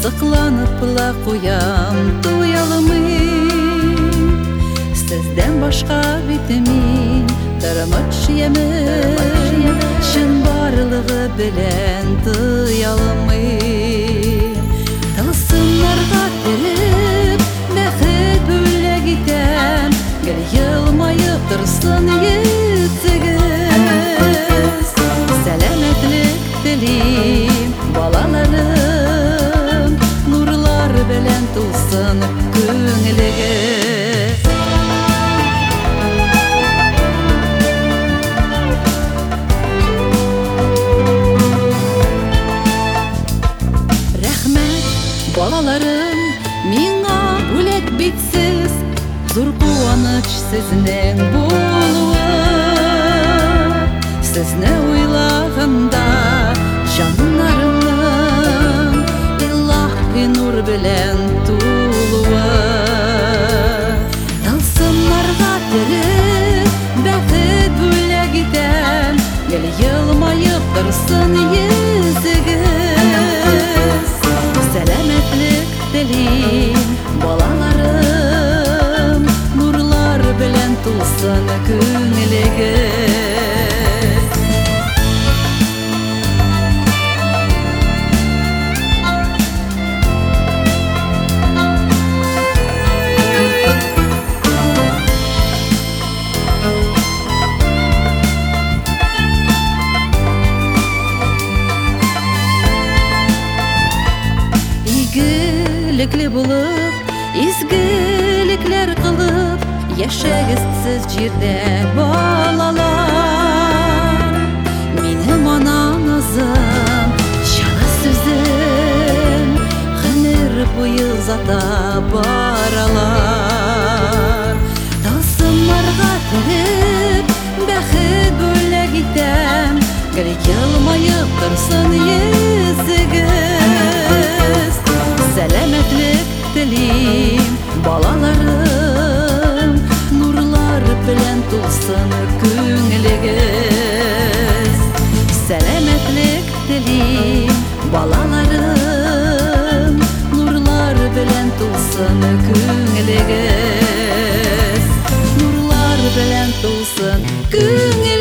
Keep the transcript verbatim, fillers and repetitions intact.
Сыкланыпла куям туялымын, сезден башка битимин тырмыш емин, шын барлыгы белән туялымын. Тылсымнарга тереп бәхет бүләк итәм, гел елмаеп торсын йөзегез. Сәламәтлек телим балаларым, нурлар белән тулсын күңелегез. Рәхмәт балаларым, миңа бүләк битсез, зур куаныч сезнең булуы. Сезне уйлаганда җаннарымның илаһи нур белән тулуы. Тылсымнарга тереп бәхет бүләк итәм, гел елмаеп торсын йөзегез. Сәламәтлек телим балаларым, нурлар белән тулсын күңелегез. Игелекле булып, изгелекләр кылып, яшәгез сез җирдә балалар. Минем ана назым, җылы сүзем, гомер буе зата баралар. Тылсымнарга тереп бәхет бүләк итәм, гел елмаеп торсын йөзегез. Сәламәтлек телим балаларым, нурлар белән тулсын күңелегез. Сәламәтлек телим балаларым, нурлар белән тулсын күңелегез. Нурлар белән тулсын күңелегез.